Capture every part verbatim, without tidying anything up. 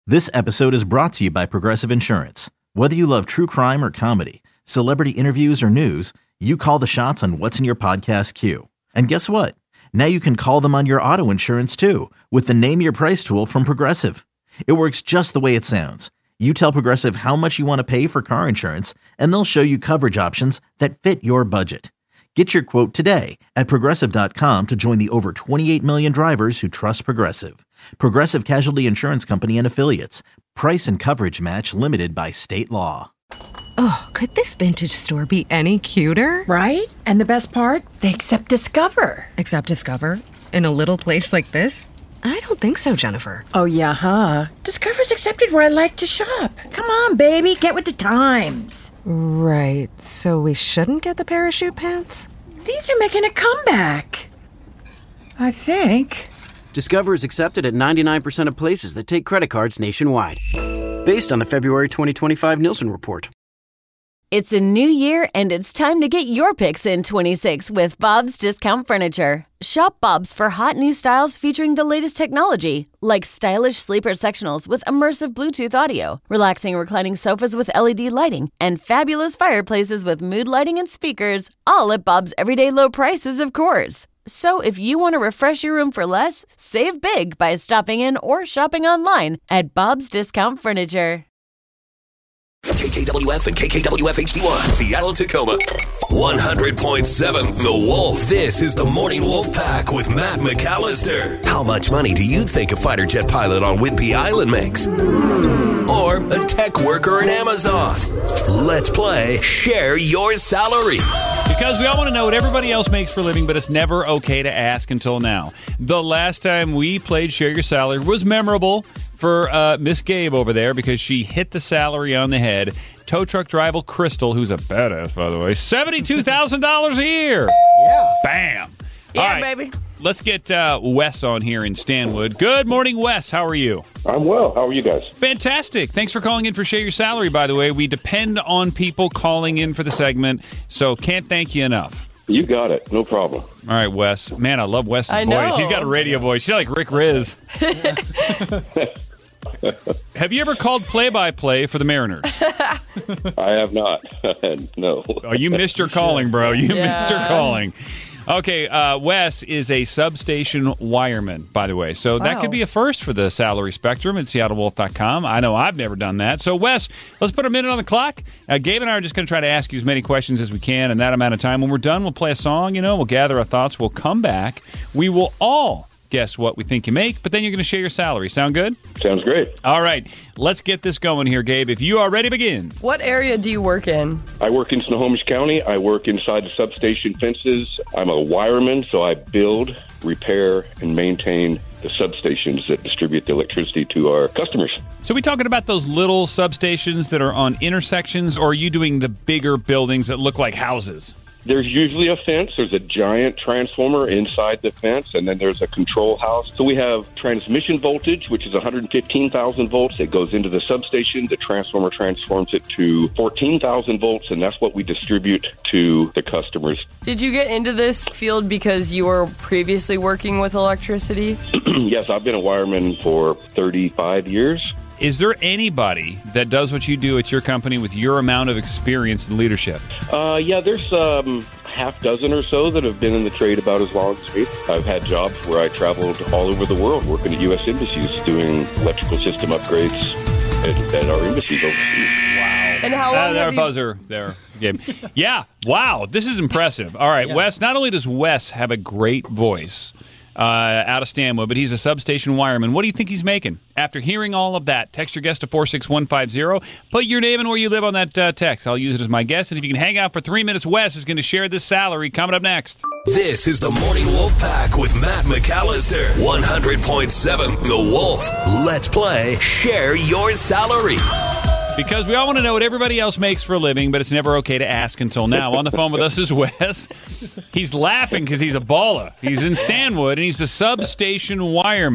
This episode is brought to you by Progressive Insurance. Whether you love true crime or comedy, celebrity interviews or news, you call the shots on what's in your podcast queue. And guess what? Now you can call them on your auto insurance too with the Name Your Price tool from Progressive. It works just the way it sounds. You tell Progressive how much you want to pay for car insurance, and they'll show you coverage options that fit your budget. Get your quote today at Progressive dot com to join the over twenty-eight million drivers who trust Progressive. Progressive Casualty Insurance Company and Affiliates. Price and coverage match limited by state law. Oh, could this vintage store be any cuter? Right? And the best part? They accept Discover. Accept Discover? In a little place like this? I don't think so, Jennifer. Oh, yeah, huh? Discover's accepted where I like to shop. Come on, baby, get with the times. Right, so we shouldn't get the parachute pants? These are making a comeback. I think. Discover is accepted at ninety-nine percent of places that take credit cards nationwide. Based on the February twenty twenty-five Nielsen report. It's a new year, and it's time to get your picks in twenty-six with Bob's Discount Furniture. Shop Bob's for hot new styles featuring the latest technology, like stylish sleeper sectionals with immersive Bluetooth audio, relaxing reclining sofas with L E D lighting, and fabulous fireplaces with mood lighting and speakers, all at Bob's everyday low prices, of course. So if you want to refresh your room for less, save big by stopping in or shopping online at Bob's Discount Furniture. K K W F and K K W F H D one, Seattle, Tacoma. one hundred point seven The Wolf. This is the Morning Wolf Pack with Matt McAllister. How much money do you think a fighter jet pilot on Whidbey Island makes? Or a tech worker in Amazon? Let's play Share Your Salary. Because we all want to know what everybody else makes for a living, but it's never okay to ask until now. The last time we played Share Your Salary was memorable for uh, Miss Gabe over there because she hit the salary on the head. Tow truck driver Crystal, who's a badass, by the way, seventy-two thousand dollars a year. Yeah. Bam. Yeah, all right, baby. Let's get uh, Wes on here in Stanwood. Good morning, Wes. How are you? I'm well. How are you guys? Fantastic. Thanks for calling in for Share Your Salary, by the way. We depend on people calling in for the segment, so can't thank you enough. You got it. No problem. All right, Wes. Man, I love Wes's I voice. know. He's got a radio voice. He's like Rick Riz. Have you ever called play-by-play for the Mariners? I have not. No. Oh, you missed your calling, bro. You Yeah. missed your calling. Okay, uh, Wes is a substation wireman, by the way. So that Wow. could be a first for the salary spectrum at Seattle Wolf dot com. I know I've never done that. So, Wes, let's put a minute on the clock. Uh, Gabe and I are just going to try to ask you as many questions as we can in that amount of time. When we're done, we'll play a song, you know, we'll gather our thoughts, we'll come back. We will all guess what we think you make, but then you're going to share your salary. Sound good? Sounds great. All right, let's get this going here, Gabe. If you are ready, begin. What area do you work in? I work in Snohomish County. I work inside the substation fences. I'm a wireman, so I build, repair, and maintain the substations that distribute the electricity to our customers. So we talking about those little substations that are on intersections, or are you doing the bigger buildings that look like houses? There's usually a fence. There's a giant transformer inside the fence, and then there's a control house. So we have transmission voltage, which is one hundred fifteen thousand volts. It goes into the substation. The transformer transforms it to fourteen thousand volts, and that's what we distribute to the customers. Did you get into this field because you were previously working with electricity? Yes, I've been a wireman for thirty-five years. Is there anybody that does what you do at your company with your amount of experience and leadership? Uh, yeah, there's um, half dozen or so that have been in the trade about as long as me. I've had jobs where I traveled all over the world working at U S embassies doing electrical system upgrades at, at our embassies overseas. And how long Uh, there, have you... buzzer there, Gabe. Yeah, wow, this is impressive. All right, Wes, not only does Wes have a great voice uh, out of Stanwood, but he's a substation wireman. What do you think he's making? After hearing all of that, text your guest to four six one five zero. Put your name and where you live on that uh, text. I'll use it as my guest. And if you can hang out for three minutes, Wes is going to share this salary coming up next. This is the Morning Wolf Pack with Matt McAllister. one hundred point seven The Wolf. Let's play Share Your Salary. Because we all want to know what everybody else makes for a living, but it's never okay to ask until now. On the phone with us is Wes. He's laughing because he's a baller. He's in Stanwood, and he's a substation wireman.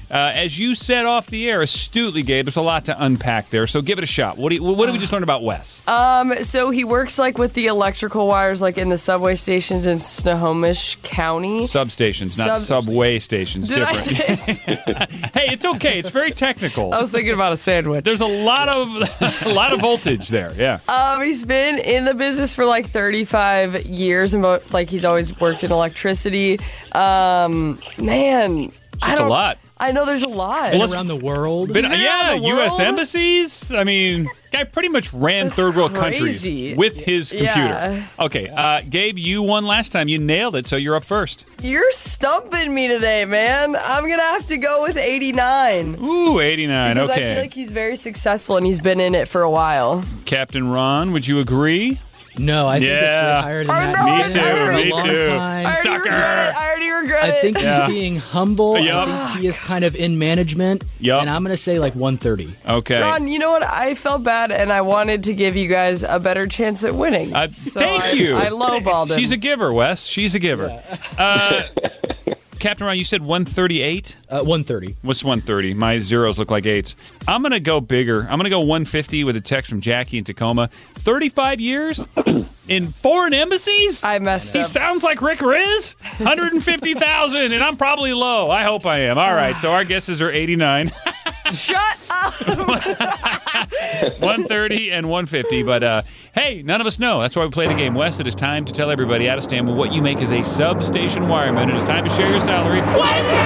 Uh, as you said off the air astutely, Gabe, there's a lot to unpack there, so give it a shot. What do you, what did we just learn about Wes? Um, so he works like with the electrical wires, like in the subway stations in Snohomish County. Substations, not Sub- subway stations. Did Different. I say? Hey, it's okay. It's very technical. I was thinking about a sandwich. There's a lot of a lot of voltage there. Yeah. Um, he's been in the business for like thirty-five years, and mo- like he's always worked in electricity. Um, man, I Just don't. a lot. I know there's a lot. Well, let's- around the world. Been, Been yeah, around the U S world? embassies. I mean, guy pretty much ran That's third world crazy. countries with his computer. Yeah. Okay, uh, Gabe, you won last time. You nailed it, so you're up first. You're stumping me today, man. I'm gonna have to go with eighty-nine. Ooh, eighty-nine. Because Okay. I feel like he's very successful and he's been in it for a while. Captain Ron, would you agree? No, I think it's Yeah. way higher than I that. know, He's Me been too, there for a me long too. time. I already Sucker. regret it. I already regret I it. think Yeah. he's being humble. Yup. I think he is kind of in management. Yup. And I'm going to say like one thirty. Okay. Ron, you know what? I felt bad, and I wanted to give you guys a better chance at winning. Uh, So thank I, you. I lowballed him. She's a giver, Wes. She's a giver. Uh, Captain Ron, you said one thirty-eight? Uh, one thirty. What's one thirty? My zeros look like eights. I'm going to go bigger. I'm going to go one fifty with a text from Jackie in Tacoma. thirty-five years in foreign embassies? I messed He up. sounds like Rick Riz. one hundred fifty thousand, and I'm probably low. I hope I am. All right, so our guesses are eighty-nine. Shut up! one thirty and one fifty, but uh, hey, none of us know. That's why we play the game. Wes, it is time to tell everybody out of Stanmore what you make as a substation wireman. It is time to share your salary. What is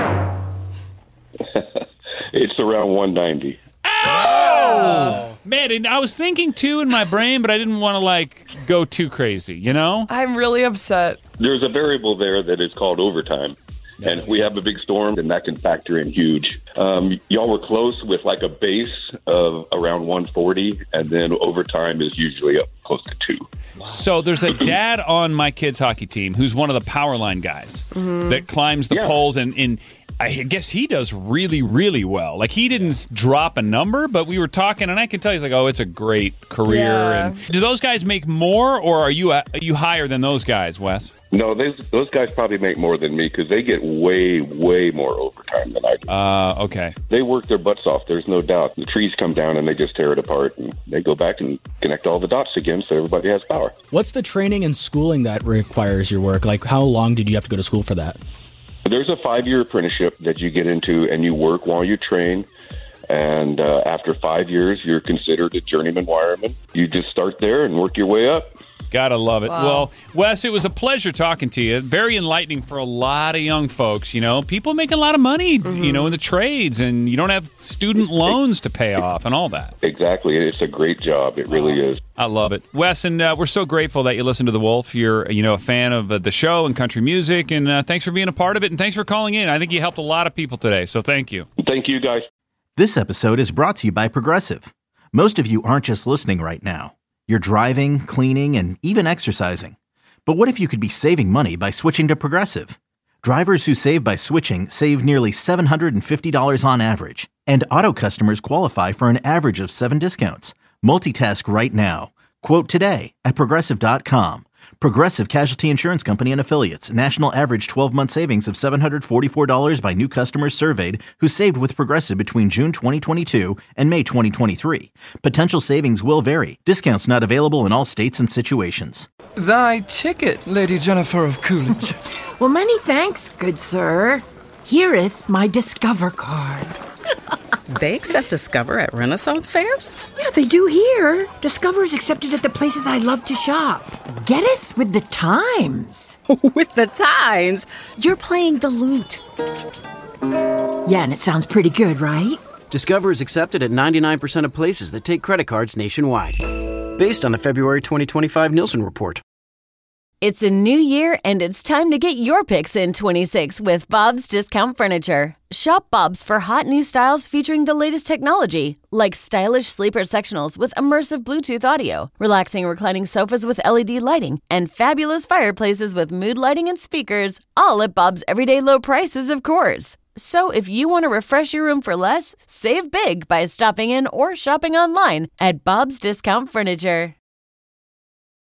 it? It's around one ninety. Oh! Man, and I was thinking two in my brain, but I didn't want to, like, go too crazy, you know? I'm really upset. There's a variable there that is called overtime. And if we have a big storm, then that can factor in huge. Um, y'all were close with like a base of around one forty, and then overtime is usually up close to two. So there's a dad on my kids' hockey team who's one of the power line guys that climbs the Yeah. poles, and, and I guess he does really, really well. Like, he didn't drop a number, but we were talking, and I can tell he's like, oh, it's a great career. Yeah. And do those guys make more, or are you, are you higher than those guys, Wes? No, they, those guys probably make more than me because they get way, way more overtime than I do. Uh, okay. They work their butts off, there's no doubt. The trees come down and they just tear it apart, and they go back and connect all the dots again so everybody has power. What's the training and schooling that requires your work? Like, how long did you have to go to school for that? There's a five-year apprenticeship that you get into, and you work while you train. And uh, after five years, you're considered a journeyman wireman. You just start there and work your way up. Gotta love it. Wow. Well, Wes, it was a pleasure talking to you. Very enlightening for a lot of young folks. You know, people making a lot of money, Mm-hmm. you know, in the trades, and you don't have student loans to pay off and all that. Exactly. It's a great job. It really is. I love it. Wes, and uh, we're so grateful that you listen to The Wolf. You're, you know, a fan of uh, the show and country music, and uh, thanks for being a part of it, and thanks for calling in. I think you helped a lot of people today, so thank you. Thank you, guys. This episode is brought to you by Progressive. Most of you aren't just listening right now. You're driving, cleaning, and even exercising. But what if you could be saving money by switching to Progressive? Drivers who save by switching save nearly seven hundred fifty dollars on average. And auto customers qualify for an average of seven discounts. Multitask right now. Quote today at Progressive dot com. Progressive Casualty Insurance Company and Affiliates. National average twelve-month savings of seven hundred forty-four dollars by new customers surveyed who saved with Progressive between June twenty twenty-two and May twenty twenty-three. Potential savings will vary. Discounts not available in all states and situations. Thy ticket, Lady Jennifer of Coolidge. Well, many thanks, good sir. Hereeth my Discover card. They accept Discover at Renaissance fairs? Yeah, they do here. Discover's accepted at the places I love to shop. Getteth with the times. With the times? You're playing the lute. Yeah, and it sounds pretty good, right? Discover is accepted at ninety-nine percent of places that take credit cards nationwide. Based on the February twenty twenty-five Nielsen report. It's a new year, and it's time to get your picks in twenty-six with Bob's Discount Furniture. Shop Bob's for hot new styles featuring the latest technology, like stylish sleeper sectionals with immersive Bluetooth audio, relaxing reclining sofas with L E D lighting, and fabulous fireplaces with mood lighting and speakers, all at Bob's everyday low prices, of course. So if you want to refresh your room for less, save big by stopping in or shopping online at Bob's Discount Furniture.